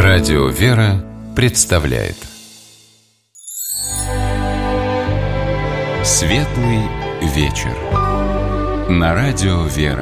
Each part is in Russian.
Радио «Вера» представляет Светлый вечер на Радио «Вера».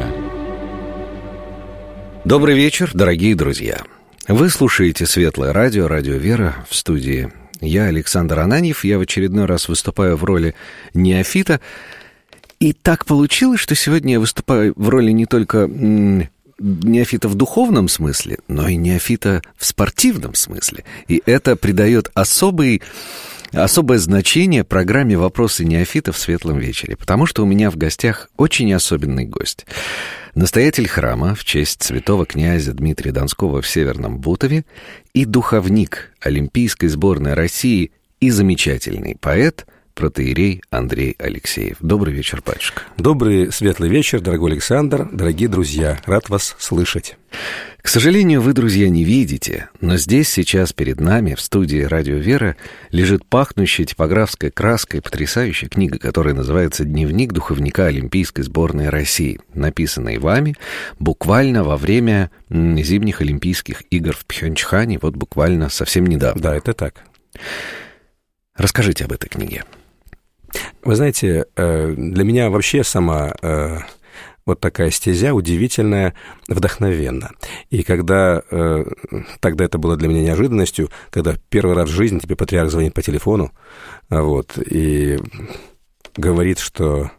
Добрый вечер, дорогие друзья. Вы слушаете Светлое радио, Радио «Вера», в студии я, Александр Ананьев. Я в очередной раз выступаю в роли неофита. И так получилось, что сегодня я выступаю в роли не только неофита в духовном смысле, но и неофита в спортивном смысле. И это придает особое значение программе «Вопросы неофита» в Светлом вечере, потому что у меня в гостях очень особенный гость. Настоятель храма в честь святого князя Дмитрия Донского в Северном Бутове и духовник Олимпийской сборной России и замечательный поэт протоиерей Андрей Алексеев. Добрый вечер, батюшка. Добрый светлый вечер, дорогой Александр, дорогие друзья. Рад вас слышать. К сожалению, вы, друзья, не видите, но здесь сейчас перед нами в студии «Радио Вера» лежит пахнущая типографской краской потрясающая книга, которая называется «Дневник духовника Олимпийской сборной России», написанный вами буквально во время зимних Олимпийских игр в Пхёнчхане, вот буквально совсем недавно. Да, это так. Расскажите об этой книге. Вы знаете, для меня вообще сама вот такая стезя удивительная, вдохновенна. И когда тогда это было для меня неожиданностью, когда первый раз в жизни тебе патриарх звонит по телефону, вот, и говорит, что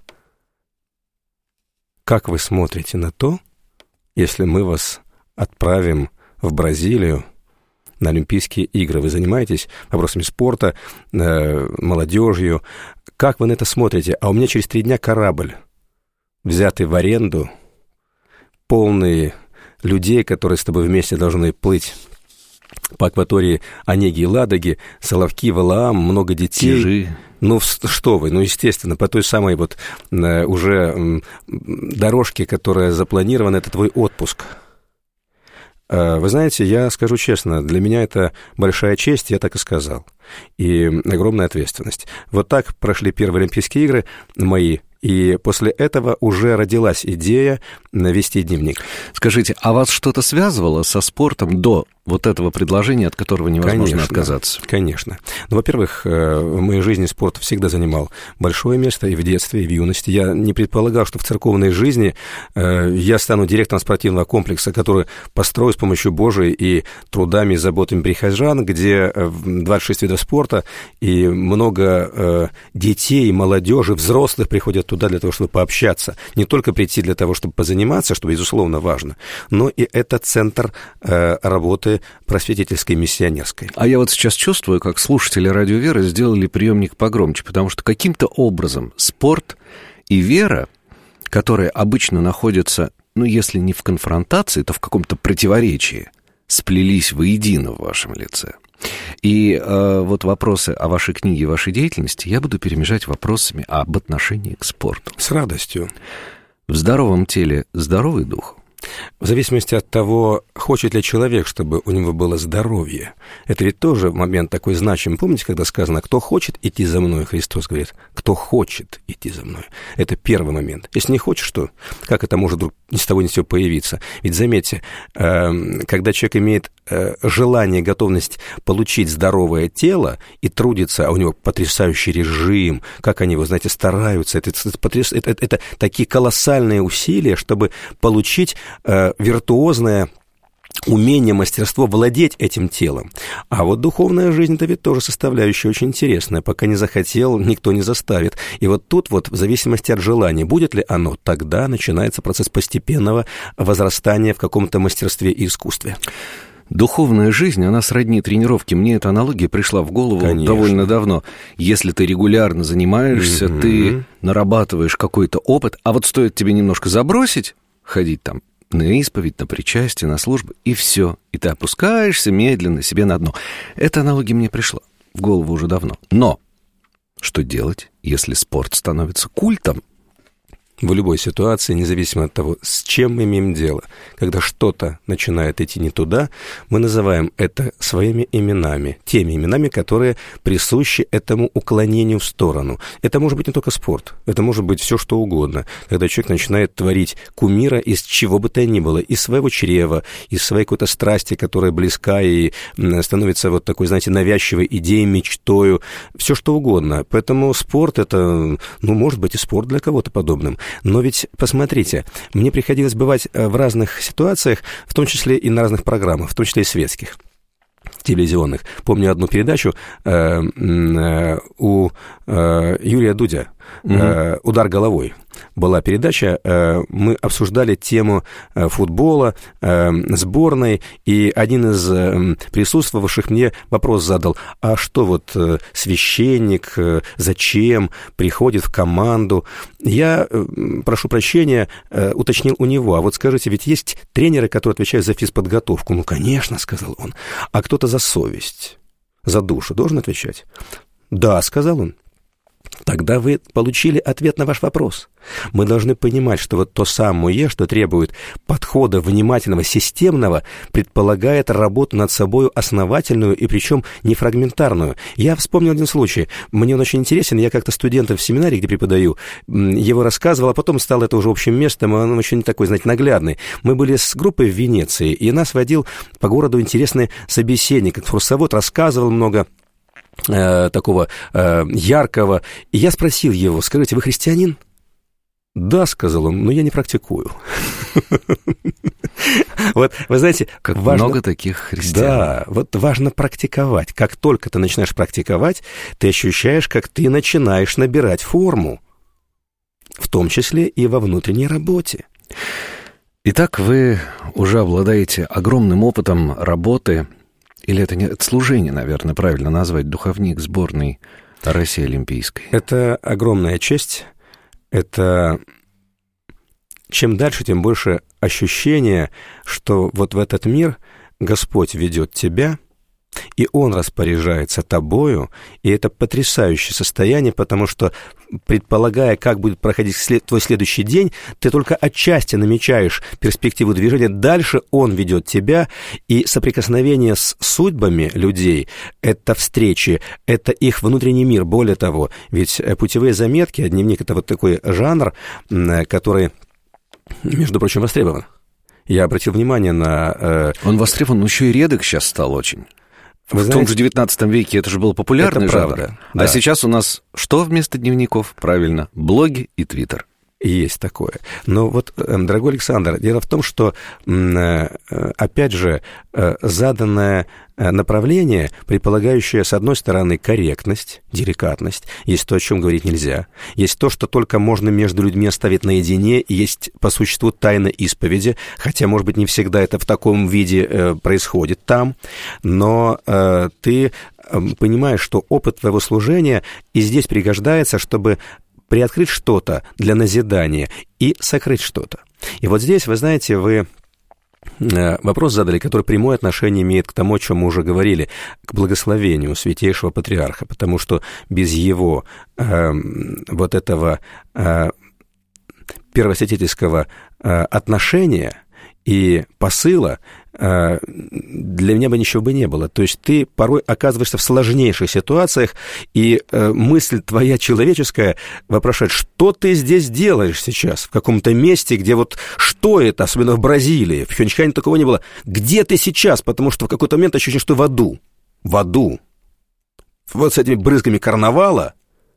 как вы смотрите на то, если мы вас отправим в Бразилию на Олимпийские игры. Вы занимаетесь вопросами спорта, молодежью. Как вы на это смотрите? А у меня через 3 дня корабль, взятый в аренду, полный людей, которые с тобой вместе должны плыть по акватории Онеги и Ладоги, Соловки, Валаам, много детей. Чижи. Ну, что вы, естественно, по той самой вот уже дорожке, которая запланирована, это твой отпуск. Вы знаете, я скажу честно, для меня это большая честь, я так и сказал, и огромная ответственность. Вот так прошли первые Олимпийские игры мои, и после этого уже родилась идея вести дневник. Скажите, а вас что-то связывало со спортом до вот этого предложения, от которого невозможно отказаться? Конечно. Ну, во-первых, в моей жизни спорт всегда занимал большое место и в детстве, и в юности. Я не предполагал, что в церковной жизни я стану директором спортивного комплекса, который построю с помощью Божией и трудами и заботами прихожан, где 26 видов спорта и много детей, молодежи, взрослых приходят туда для того, чтобы пообщаться. Не только прийти для того, чтобы позаниматься, что, безусловно, важно, но и это центр работы просветительской, миссионерской. А я вот сейчас чувствую, как слушатели «Радио Вера» сделали приемник погромче, потому что каким-то образом спорт и вера, которые обычно находятся, ну, если не в конфронтации, то в каком-то противоречии, сплелись воедино в вашем лице. И вот вопросы о вашей книге и вашей деятельности я буду перемежать вопросами об отношении к спорту. С радостью. В здоровом теле здоровый дух. В зависимости от того, хочет ли человек, чтобы у него было здоровье. Это ведь тоже момент такой значимый. Помните, когда сказано, кто хочет идти за мной, Христос говорит, кто хочет идти за мной. Это первый момент. Если не хочешь, то как это может вдруг ни с того ни с сего появиться? Ведь заметьте, когда человек имеет желание, готовность получить здоровое тело и трудится, а у него потрясающий режим, как они его, знаете, стараются, это такие колоссальные усилия, чтобы получить виртуозное умение, мастерство владеть этим телом. А вот духовная жизнь, это ведь тоже составляющая очень интересная. Пока не захотел, никто не заставит. И вот тут вот в зависимости от желания, будет ли оно, тогда начинается процесс постепенного возрастания в каком-то мастерстве и искусстве. Духовная жизнь, она сродни тренировке. Мне эта аналогия пришла в голову довольно давно. Если ты регулярно занимаешься, ты нарабатываешь какой-то опыт, а вот стоит тебе немножко забросить, ходить там на исповедь, на причастие, на службу, и все. И ты опускаешься медленно себе на дно. Эта аналогия мне пришла в голову уже давно. Но что делать, если спорт становится культом? в любой ситуации, независимо от того, с чем мы имеем дело. Когда что-то начинает идти не туда, мы называем это своими именами, теми именами, которые присущи этому уклонению в сторону. Это может быть не только спорт, это может быть все что угодно. Когда человек начинает творить кумира из чего бы то ни было, из своего чрева, из своей какой-то страсти, которая близка и становится вот такой, знаете, навязчивой идеей, мечтою, все что угодно. Поэтому спорт — это, может быть и спорт для кого-то подобным. Но ведь, посмотрите, мне приходилось бывать в разных ситуациях, в том числе и на разных программах, в том числе и светских, телевизионных. Помню одну передачу у Юрия Дудя «Удар головой». Была передача, мы обсуждали тему футбола, сборной, и один из присутствовавших мне вопрос задал: а что вот священник, зачем приходит в команду? Я, прошу прощения, уточнил у него: а вот скажите, ведь есть тренеры, которые отвечают за физподготовку? Ну, конечно, сказал он. А кто-то за совесть, за душу должен отвечать? Да, сказал он. Тогда вы получили ответ на ваш вопрос. Мы должны понимать, что вот то самое, что требует подхода внимательного, системного, предполагает работу над собой основательную и причем не фрагментарную. Я вспомнил один случай. Мне он очень интересен. Я как-то студентам в семинаре, где преподаю, его рассказывал, а потом стал это уже общим местом, и он очень такой, знаете, наглядный. Мы были с группой в Венеции, и нас водил по городу интересный собеседник, экскурсовод, рассказывал много такого яркого. И я спросил его: скажите, вы христианин? Да, сказал он, но я не практикую. Вот, вы знаете, как много таких христиан. Да, вот важно практиковать. Как только ты начинаешь практиковать, ты ощущаешь, как ты начинаешь набирать форму, в том числе и во внутренней работе. Итак, вы уже обладаете огромным опытом работы. Или это не служение, наверное, правильно назвать, духовник сборной России олимпийской? Это огромная честь. Это чем дальше, тем больше ощущение, что вот в этот мир Господь ведет тебя, и Он распоряжается тобою, и это потрясающее состояние, потому что, предполагая, как будет проходить твой следующий день, ты только отчасти намечаешь перспективу движения, дальше Он ведет тебя, и соприкосновение с судьбами людей — это встречи, это их внутренний мир. Более того, ведь путевые заметки, дневник — это вот такой жанр, который, между прочим, востребован. Я обратил внимание на... Он востребован, но еще и редок сейчас стал очень. В том же XIX веке это же было популярный жанр. Да. А сейчас у нас что вместо дневников? Правильно, блоги и Твиттер. Есть такое. Но вот, дорогой Александр, дело в том, что, опять же, заданное направление, предполагающее, с одной стороны, корректность, деликатность, есть то, о чем говорить нельзя, есть то, что только можно между людьми оставить наедине, и есть, по существу, тайна исповеди, хотя, может быть, не всегда это в таком виде происходит там, но ты понимаешь, что опыт твоего служения и здесь пригождается, чтобы приоткрыть что-то для назидания и сокрыть что-то. И вот здесь, вы знаете, вы вопрос задали, который прямое отношение имеет к тому, о чем мы уже говорили, к благословению Святейшего Патриарха, потому что без его вот этого первосвятительского отношения и посыла для меня бы ничего бы не было. То есть ты порой оказываешься в сложнейших ситуациях, и мысль твоя человеческая вопрошает: что ты здесь делаешь сейчас, в каком-то месте, где вот что это, особенно в Бразилии, в Пхенчхане такого не было. Где ты сейчас? Потому что в какой-то момент ощущение, что в аду. В аду. Вот с этими брызгами карнавала.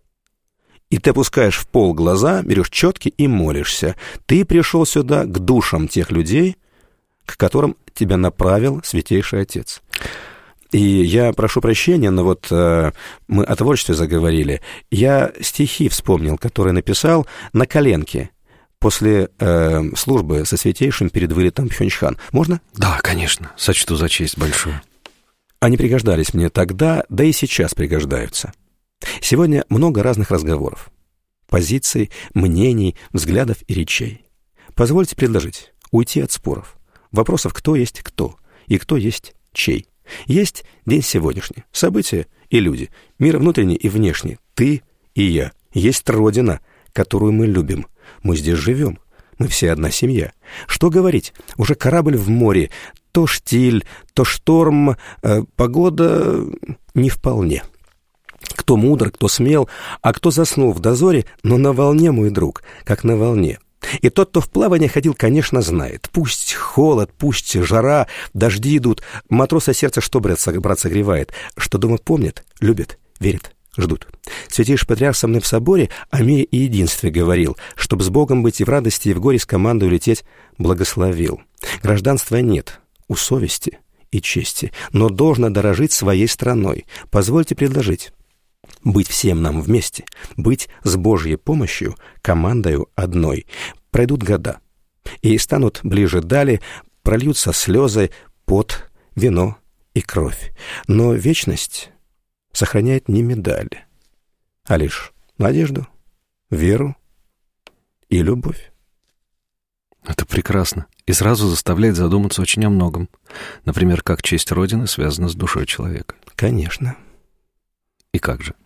И ты опускаешь в пол глаза, берешь четки и молишься. Ты пришел сюда к душам тех людей, к которым тебя направил Святейший Отец. И я прошу прощения, но вот мы о творчестве заговорили. Я стихи вспомнил, которые написал на коленке после службы со Святейшим перед вылетом в Пхенчхан. Можно? Да, конечно. Сочту за честь большую. Они пригождались мне тогда, да и сейчас пригождаются. Сегодня много разных разговоров, позиций, мнений, взглядов и речей. Позвольте предложить уйти от споров, вопросов, кто есть кто и кто есть чей. Есть день сегодняшний, события и люди, мир внутренний и внешний, ты и я. Есть Родина, которую мы любим. Мы здесь живем. Мы все одна семья. Что говорить? Уже корабль в море. То штиль, то шторм. Погода не вполне. Кто мудр, кто смел, а кто заснул в дозоре, но на волне, мой друг, как на волне. И тот, кто в плавание ходил, конечно, знает. Пусть холод, пусть жара, дожди идут. Матроса сердце что, брат, согревает? Что дома помнят, любят, верят, ждут. Святейший Патриарх со мной в соборе о мире и единстве говорил, чтоб с Богом быть и в радости, и в горе с командой улететь, благословил. Гражданства нет у совести и чести, но должно дорожить своей страной. Позвольте предложить быть всем нам вместе, быть с Божьей помощью командою одной. Пройдут года, и станут ближе дали, прольются слезы, пот, вино и кровь. Но вечность сохраняет не медали, а лишь надежду, веру и любовь. Это прекрасно. И сразу заставляет задуматься очень о многом. Например, как честь Родины связана с душой человека. Конечно. И как же?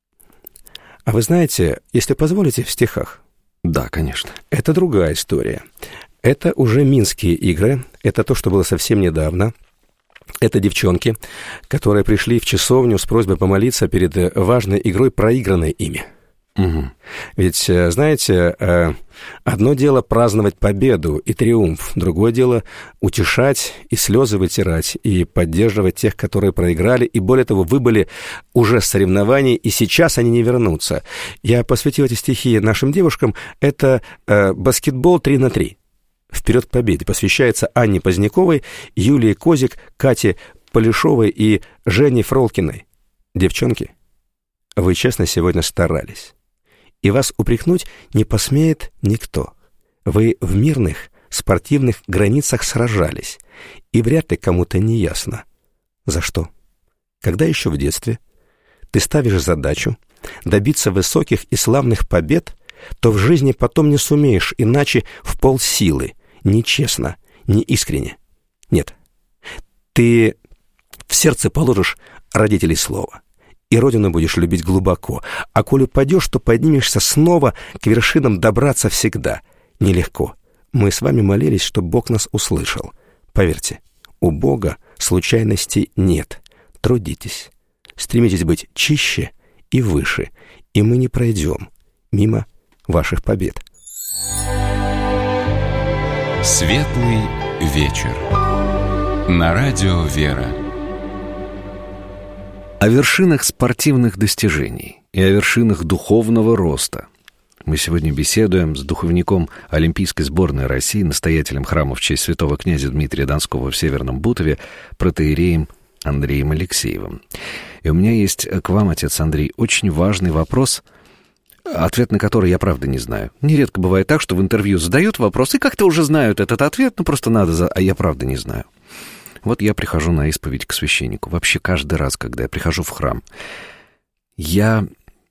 А вы знаете, если позволите, в стихах? Да, конечно. Это другая история. Это уже Минские игры. Это то, что было совсем недавно. Это девчонки, которые пришли в часовню с просьбой помолиться перед важной игрой, проигранной ими. Угу. Ведь, знаете, одно дело праздновать победу и триумф, другое дело утешать и слезы вытирать, и поддерживать тех, которые проиграли, и более того, выбыли уже с соревнований, и сейчас они не вернутся. Я посвятил эти стихи нашим девушкам. Это баскетбол 3-3. «Вперед к победе» посвящается Анне Поздняковой, Юлии Козик, Кате Полишовой и Жене Фролкиной. Девчонки, вы честно сегодня старались, и вас упрекнуть не посмеет никто. Вы в мирных спортивных границах сражались, и вряд ли кому-то не ясно. За что? Когда еще в детстве ты ставишь задачу добиться высоких и славных побед, то в жизни потом не сумеешь иначе в полсилы, нечестно, неискренне. Нет, ты в сердце положишь родителей слова, и Родину будешь любить глубоко, а коли упадешь, то поднимешься снова, к вершинам добраться всегда. Нелегко. Мы с вами молились, чтобы Бог нас услышал. Поверьте, у Бога случайностей нет. Трудитесь, стремитесь быть чище и выше, и мы не пройдем мимо ваших побед. Светлый вечер. На радио «Вера». О вершинах спортивных достижений и о вершинах духовного роста мы сегодня беседуем с духовником Олимпийской сборной России, настоятелем храма в честь святого князя Дмитрия Донского в Северном Бутове, протоиереем Андреем Алексеевым. И у меня есть к вам, отец Андрей, очень важный вопрос, ответ на который я правда не знаю. Нередко бывает так, что в интервью задают вопрос, и как-то уже знают этот ответ, но просто надо, а я правда не знаю. Вот я прихожу на исповедь к священнику. Вообще каждый раз, когда я прихожу в храм, я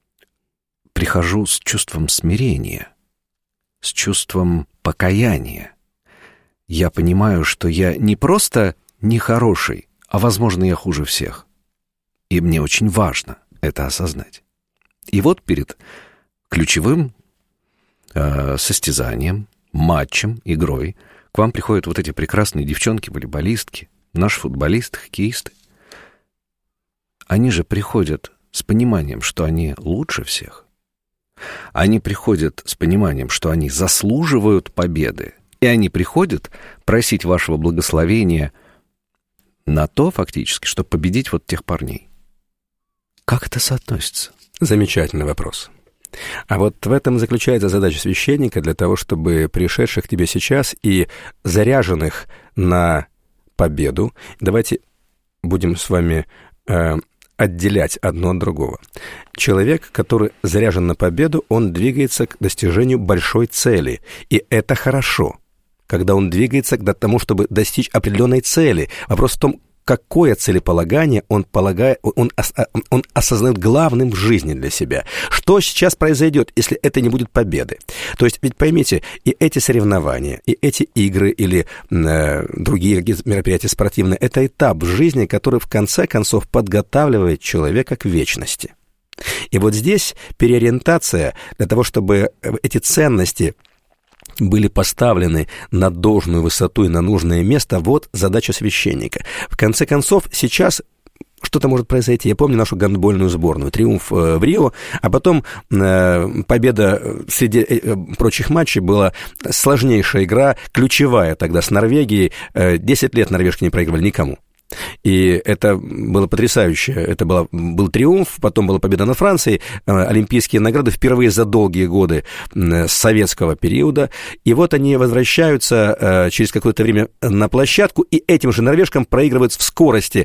прихожу с чувством смирения, с чувством покаяния. Я понимаю, что я не просто нехороший, а, возможно, я хуже всех. И мне очень важно это осознать. И вот перед ключевым состязанием, матчем, игрой к вам приходят вот эти прекрасные девчонки-волейболистки, наши футболисты, хоккеисты. Они же приходят с пониманием, что они лучше всех. Они приходят с пониманием, что они заслуживают победы. И они приходят просить вашего благословения на то, фактически, чтобы победить вот тех парней. Как это соотносится? Замечательный вопрос. А вот в этом заключается задача священника, для того, чтобы пришедших к тебе сейчас и заряженных на победу, давайте будем с вами отделять одно от другого. Человек, который заряжен на победу, он двигается к достижению большой цели, и это хорошо, когда он двигается к тому, чтобы достичь определенной цели. Вопрос в том, какое целеполагание он осознает главным в жизни для себя. Что сейчас произойдет, если это не будет победы? То есть, ведь поймите, и эти соревнования, и эти игры, или другие мероприятия спортивные, это этап в жизни, который в конце концов подготавливает человека к вечности. И вот здесь переориентация для того, чтобы эти ценности были поставлены на должную высоту и на нужное место, вот задача священника. В конце концов, сейчас что-то может произойти. Я помню нашу гандбольную сборную, триумф в Рио, а потом победа среди прочих матчей была сложнейшая игра, ключевая тогда с Норвегией. 10 лет норвежки не проигрывали никому. И это было потрясающе. Это был триумф, потом была победа над Францией, олимпийские награды впервые за долгие годы советского периода. И вот они возвращаются через какое-то время на площадку, и этим же норвежкам проигрывают в скорости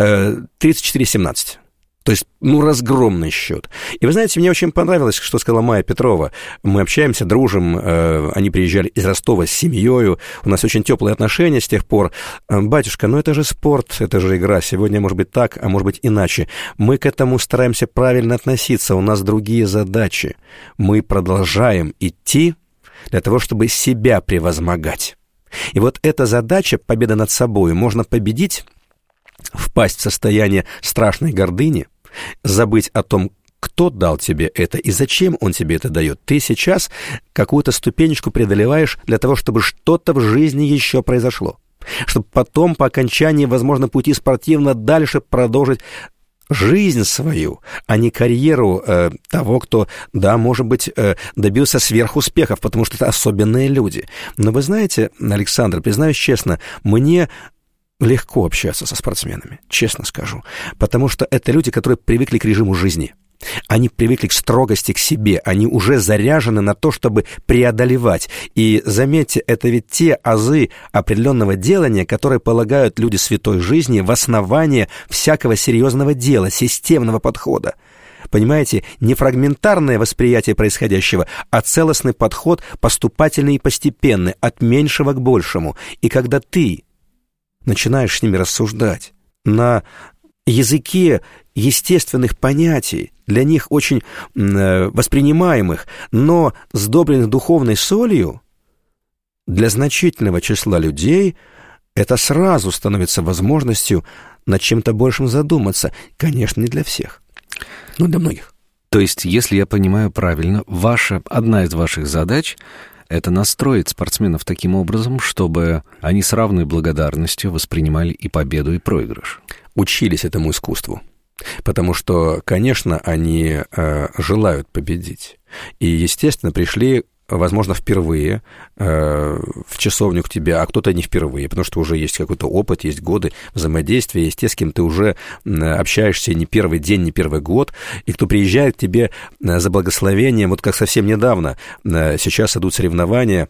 34-17. То есть, разгромный счет. И вы знаете, мне очень понравилось, что сказала Майя Петрова. Мы общаемся, дружим, они приезжали из Ростова с семьей, у нас очень теплые отношения с тех пор. Батюшка, это же спорт, это же игра. Сегодня может быть так, а может быть иначе. Мы к этому стараемся правильно относиться, у нас другие задачи. Мы продолжаем идти для того, чтобы себя превозмогать. И вот эта задача, победа над собой, можно победить, впасть в состояние страшной гордыни, забыть о том, кто дал тебе это и зачем он тебе это дает. Ты сейчас какую-то ступенечку преодолеваешь для того, чтобы что-то в жизни еще произошло. Чтобы потом, по окончании, возможно, пути спортивно дальше продолжить жизнь свою, а не карьеру того, кто, да, может быть, добился сверхуспехов, потому что это особенные люди. Но вы знаете, Александр, признаюсь честно, мне легко общаться со спортсменами, честно скажу, потому что это люди, которые привыкли к режиму жизни. Они привыкли к строгости к себе, они уже заряжены на то, чтобы преодолевать. И заметьте, это ведь те азы определенного делания, которые полагают люди святой жизни в основание всякого серьезного дела, системного подхода. Понимаете, не фрагментарное восприятие происходящего, а целостный подход, поступательный и постепенный, от меньшего к большему. И когда ты начинаешь с ними рассуждать на языке естественных понятий, для них очень воспринимаемых, но сдобренных духовной солью, для значительного числа людей это сразу становится возможностью над чем-то большим задуматься. Конечно, не для всех, но для многих. То есть, если я понимаю правильно, одна из ваших задач — это настроить спортсменов таким образом, чтобы они с равной благодарностью воспринимали и победу, и проигрыш. Учились этому искусству. Потому что, конечно, они желают победить. И, естественно, пришли, возможно, впервые в часовню к тебе, а кто-то не впервые, потому что уже есть какой-то опыт, есть годы взаимодействия, есть те, с кем ты уже общаешься не первый день, не первый год, и кто приезжает к тебе за благословением, вот как совсем недавно, сейчас идут соревнования,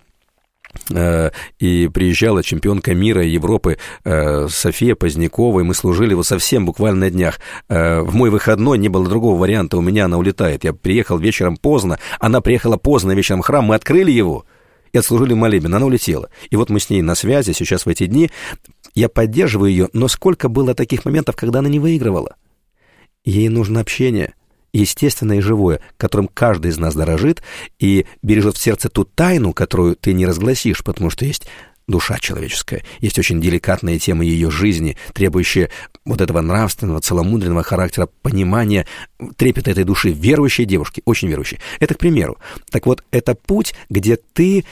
и приезжала чемпионка мира и Европы София Позднякова, и мы служили вот совсем буквально на днях. В мой выходной не было другого варианта, у меня она улетает. Я приехал вечером поздно, она приехала поздно вечером в храм, мы открыли его и отслужили молебен, она улетела. И вот мы с ней на связи сейчас в эти дни, я поддерживаю ее, но сколько было таких моментов, когда она не выигрывала? Ей нужно общение, естественное и живое, которым каждый из нас дорожит и бережет в сердце ту тайну, которую ты не разгласишь, потому что есть душа человеческая, есть очень деликатные темы ее жизни, требующие вот этого нравственного, целомудренного характера, понимания, трепета этой души верующей девушки, очень верующей. Это к примеру. Так вот, это путь, где ты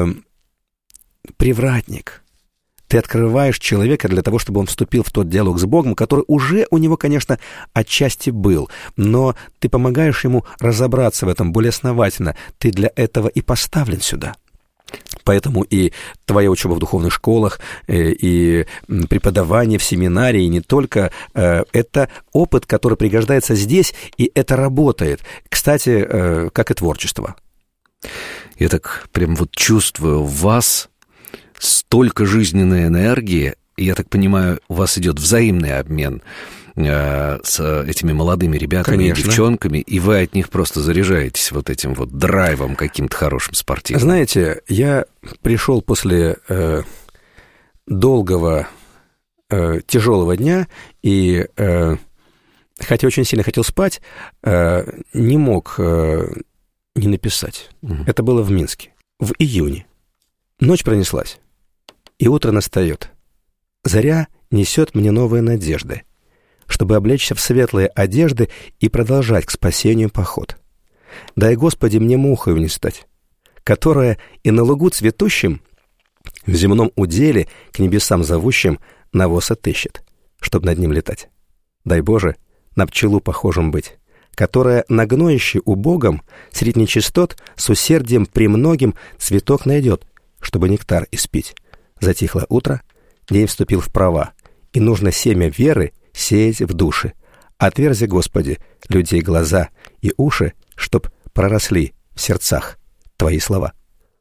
привратник. Ты открываешь человека для того, чтобы он вступил в тот диалог с Богом, который уже у него, конечно, отчасти был, но ты помогаешь ему разобраться в этом более основательно. Ты для этого и поставлен сюда. Поэтому и твоя учеба в духовных школах, и преподавание в семинарии, и не только, это опыт, который пригождается здесь, и это работает. Кстати, как и творчество. Я так прям вот чувствую в вас столько жизненной энергии, и, я так понимаю, у вас идет взаимный обмен с этими молодыми ребятами, конечно, и девчонками, и вы от них просто заряжаетесь вот этим вот драйвом каким-то хорошим спортивным. Знаете, я пришел после долгого, тяжелого дня, и хотя очень сильно хотел спать, не мог не написать. Это было в Минске, в июне. Ночь пронеслась, и утро настает. Заря несет мне новые надежды, чтобы облечься в светлые одежды и продолжать к спасению поход. Дай, Господи, мне мухою не стать, которая и на лугу цветущем, в земном уделе, к небесам зовущим, навоз отыщет, чтоб над ним летать. Дай, Боже, на пчелу похожим быть, которая на гноище убогом средь нечистот с усердием премногим цветок найдет, чтобы нектар испить. Затихло утро, день вступил в права, и нужно семя веры сеять в души. Отверзи, Господи, людей глаза и уши, чтоб проросли в сердцах Твои слова.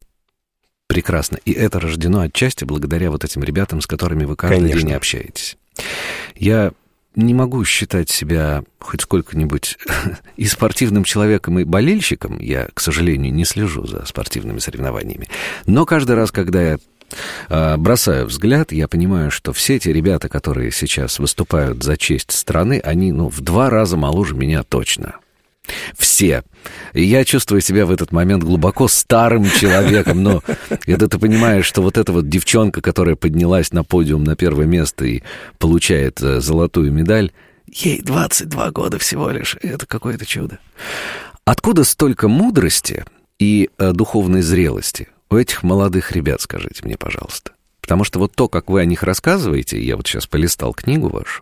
Прекрасно. И это рождено отчасти благодаря вот этим ребятам, с которыми вы каждый день общаетесь. Я не могу считать себя хоть сколько-нибудь и спортивным человеком, и болельщиком. Я, к сожалению, не слежу за спортивными соревнованиями. Но каждый раз, когда я бросаю взгляд, я понимаю, что все эти ребята, которые сейчас выступают за честь страны, они, в 2 раза моложе меня точно. Все. И я чувствую себя в этот момент глубоко старым человеком, но когда ты понимаешь, что вот эта вот девчонка, которая поднялась на подиум на первое место и получает золотую медаль, ей 22 года всего лишь, это какое-то чудо. Откуда столько мудрости и духовной зрелости у этих молодых ребят, скажите мне, пожалуйста? Потому что вот то, как вы о них рассказываете, я вот сейчас полистал книгу вашу,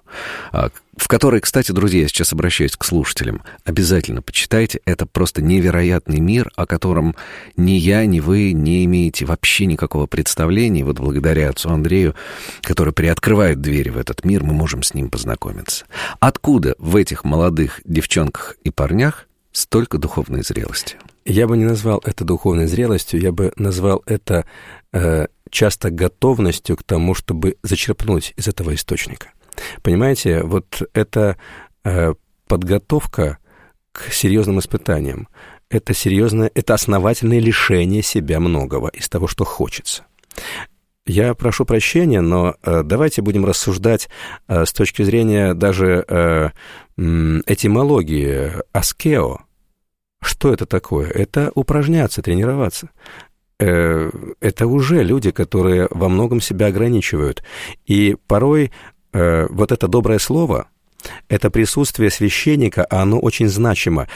в которой, кстати, друзья, я сейчас обращаюсь к слушателям, обязательно почитайте, это просто невероятный мир, о котором ни я, ни вы не имеете вообще никакого представления. Вот благодаря отцу Андрею, который приоткрывает двери в этот мир, мы можем с ним познакомиться. Откуда в этих молодых девчонках и парнях столько духовной зрелости? Я бы не назвал это духовной зрелостью, я бы назвал это часто готовностью к тому, чтобы зачерпнуть из этого источника. Понимаете, вот это подготовка к серьезным испытаниям, это основательное лишение себя многого из того, что хочется. Я прошу прощения, но давайте будем рассуждать с точки зрения даже этимологии аскео. Что это такое? Это упражняться, тренироваться. Это уже люди, которые во многом себя ограничивают. И порой вот это доброе слово, это присутствие священника, оно очень значимо.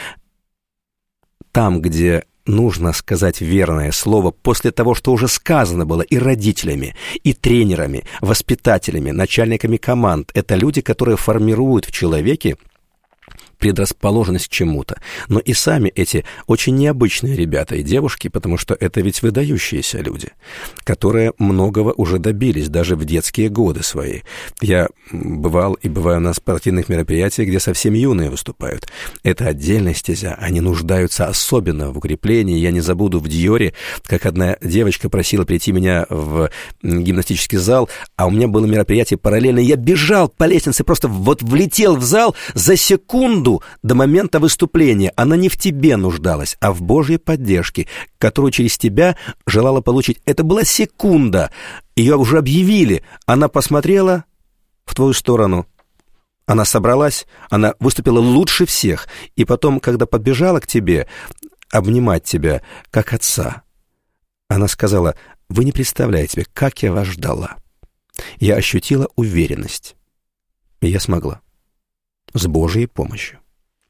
Там, где нужно сказать верное слово после того, что уже сказано было и родителями, и тренерами, воспитателями, начальниками команд, это люди, которые формируют в человеке предрасположенность к чему-то. Но и сами эти очень необычные ребята и девушки, потому что это ведь выдающиеся люди, которые многого уже добились даже в детские годы свои. Я бываю на спортивных мероприятиях, где совсем юные выступают. Это отдельная стезя. Они нуждаются особенно в укреплении. Я не забуду в Диоре, как одна девочка просила прийти меня в гимнастический зал, а у меня было мероприятие параллельно. Я бежал по лестнице, просто вот влетел в зал за секунду до момента выступления. Она не в тебе нуждалась, а в Божьей поддержке, которую через тебя желала получить. Это была секунда. Ее уже объявили. Она посмотрела в твою сторону. Она собралась, она выступила лучше всех. И потом, когда подбежала к тебе, обнимать тебя, как отца, она сказала: вы не представляете себе, как я вас ждала. Я ощутила уверенность. И я смогла. С Божьей помощью.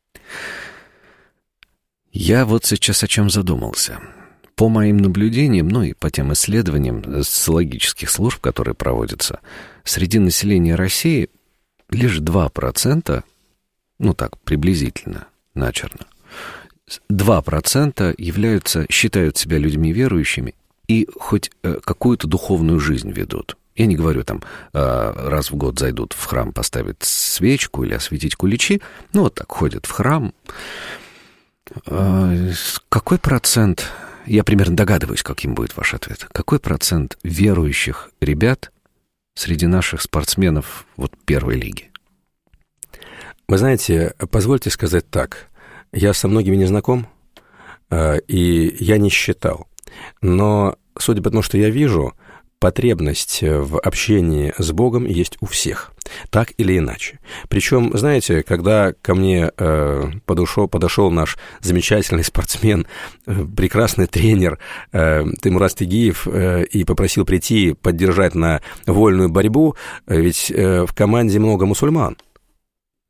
Я вот сейчас о чем задумался. По моим наблюдениям, и по тем исследованиям социологических служб, которые проводятся, среди населения России лишь 2%, так, приблизительно, начерно, 2% считают себя людьми верующими и хоть какую-то духовную жизнь ведут. Я не говорю, раз в год зайдут в храм поставить свечку или осветить куличи. Вот так ходят в храм. Какой процент, я примерно догадываюсь, каким будет ваш ответ, какой процент верующих ребят среди наших спортсменов первой лиги? Вы знаете, позвольте сказать так. Я со многими не знаком, и я не считал. Но, судя по тому, что я вижу, потребность в общении с Богом есть у всех, так или иначе. Причем, знаете, когда ко мне подошел наш замечательный спортсмен, прекрасный тренер Тимураз Тигиев и попросил прийти поддержать на вольную борьбу, ведь в команде много мусульман.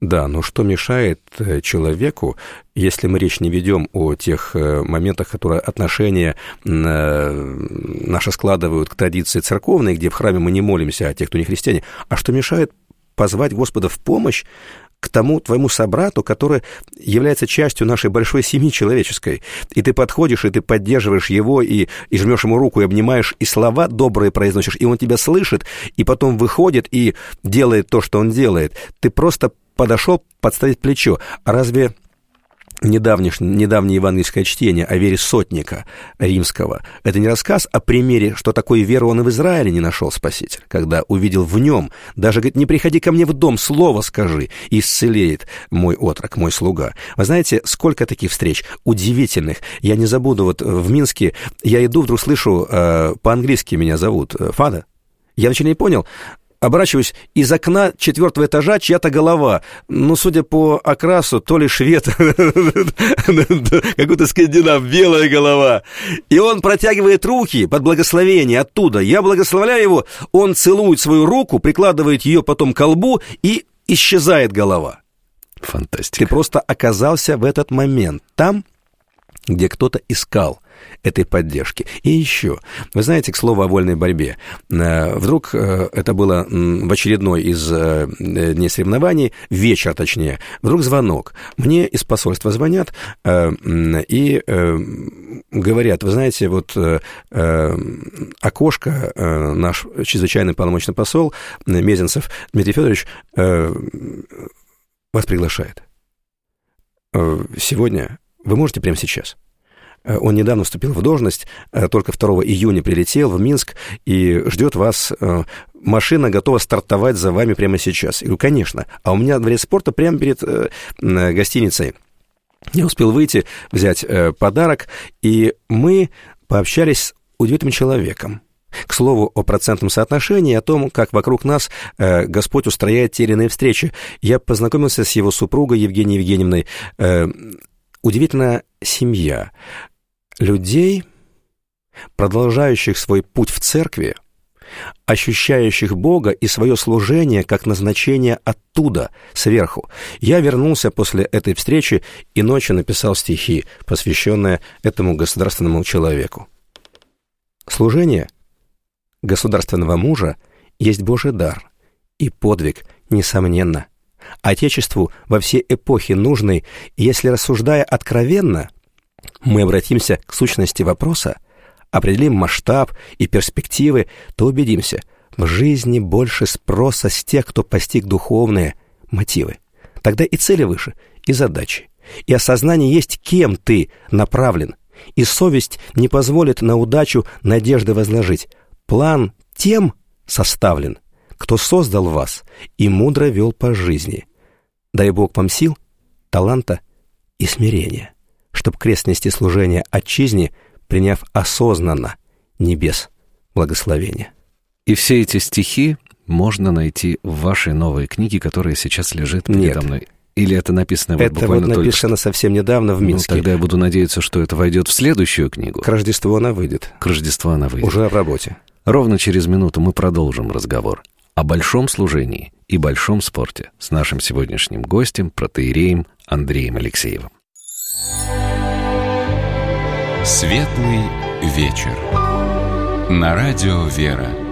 Да, но что мешает человеку, если мы речь не ведем о тех моментах, которые отношения наши складывают к традиции церковной, где в храме мы не молимся о тех, кто не христиане, а что мешает позвать Господа в помощь к тому твоему собрату, который является частью нашей большой семьи человеческой. И ты подходишь, и ты поддерживаешь его, и жмешь ему руку, и обнимаешь, и слова добрые произносишь, и он тебя слышит, и потом выходит и делает то, что он делает. Ты просто подошел подставить плечо. А разве недавнее евангельское чтение о вере сотника римского — это не рассказ о примере, что такой веры он и в Израиле не нашел Спаситель, когда увидел в нем, даже говорит: не приходи ко мне в дом, слово скажи, и исцелеет мой отрок, мой слуга. Вы знаете, сколько таких встреч удивительных. Я не забуду, вот в Минске я иду, вдруг слышу, по-английски меня зовут, Фада. Я вначале не понял. Оборачиваюсь, из окна 4-го этажа чья-то голова. Ну, судя по окрасу, то ли швед, какой-то скандинав, белая голова. И он протягивает руки под благословение оттуда. Я благословляю его, он целует свою руку, прикладывает ее потом к колбу, и исчезает голова. Фантастика. Ты просто оказался в этот момент там, где кто-то искал этой поддержки. И еще, вы знаете, к слову о вольной борьбе, вдруг это было в очередной из дней соревнований, вечер точнее, вдруг звонок. Мне из посольства звонят и говорят: вы знаете, вот окошко, наш чрезвычайный полномочный посол Мезенцев Дмитрий Федорович вас приглашает. Сегодня вы можете прямо сейчас? Он недавно вступил в должность, только 2 июня прилетел в Минск и ждет вас. Машина готова стартовать за вами прямо сейчас. Я говорю: конечно. А у меня дворец спорта прямо перед гостиницей. Я успел выйти, взять подарок, и мы пообщались с удивительным человеком. К слову о процентном соотношении, о том, как вокруг нас Господь устрояет те или иные встречи. Я познакомился с его супругой Евгенией Евгеньевной. Удивительная семья людей, продолжающих свой путь в церкви, ощущающих Бога и свое служение как назначение оттуда, сверху. Я вернулся после этой встречи и ночью написал стихи, посвященные этому государственному человеку. Служение государственного мужа есть Божий дар и подвиг, несомненно. Отечеству во все эпохи нужный, если, рассуждая откровенно, мы обратимся к сущности вопроса, определим масштаб и перспективы, то убедимся, в жизни больше спроса с тех, кто постиг духовные мотивы. Тогда и цели выше, и задачи, и осознание есть, кем ты направлен, и совесть не позволит на удачу надежды возложить. План тем составлен, кто создал вас и мудро вел по жизни. Дай Бог вам сил, таланта и смирения, чтоб крест нести служение отчизне, приняв осознанно небес благословения. И все эти стихи можно найти в вашей новой книге, которая сейчас лежит передо мной. Или это написано вот буквально это вот написано совсем недавно в Минске. Ну, тогда я буду надеяться, что это войдет в следующую книгу. К Рождеству она выйдет. К Рождеству она выйдет. Уже в работе. Ровно через минуту мы продолжим разговор о большом служении и большом спорте с нашим сегодняшним гостем, протоиереем Андреем Алексеевым. Светлый вечер. На радио «Вера».